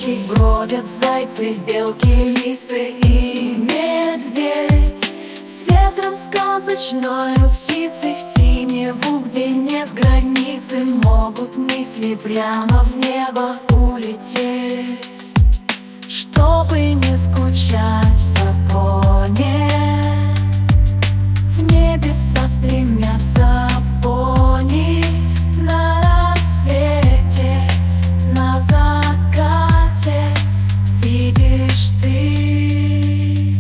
речки бродят зайцы, белки, лисы и медведь. С ветром сказочной птицей в синеву, где нет границы, могут мысли прямо в небо улететь. Чтобы не скучать в законе, в небеса стремятся пони. На рассвете, на закате видишь ты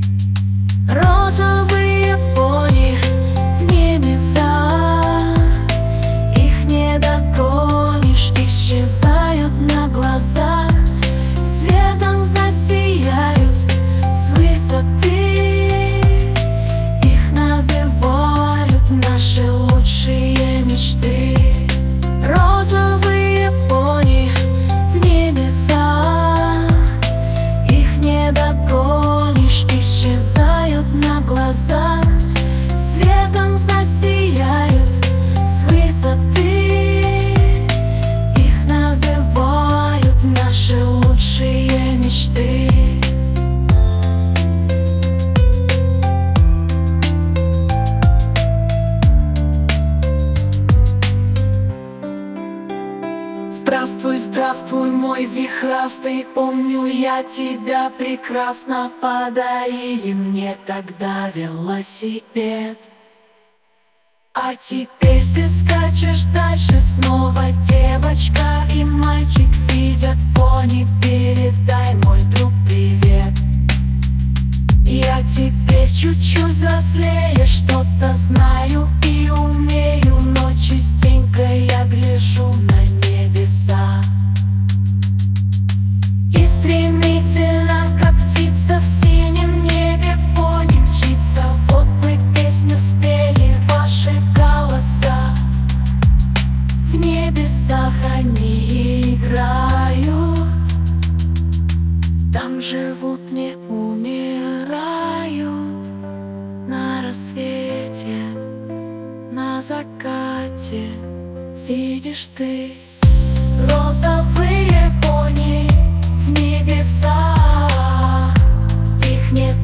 розовые пони в небеса. Их не догонишь, исчезают на глазах, светом засияют с высоты. Их называют наши лучшие мечты. Розовые пони в небеса. Их не догонишь, исчезают на глазах, светом засияют с высоты. Их называют наши лучшие мечты. Здравствуй, здравствуй, мой вихрастый, помню я тебя прекрасно. Подарили мне тогда велосипед. А теперь ты скачешь дальше снова, девочка и мальчик видят пони. Передай, мой друг, привет. Я теперь чуть-чуть взрослее, что-то знаю и умею, но частенько я гляжу на небеса. И стремительно, как птица в синем небе, пони мчится. Вот мы песню спели, ваши голоса. В небесах они играют, там живут, не умирают. На рассвете, на закате видишь ты розовые пони в небеса. Их не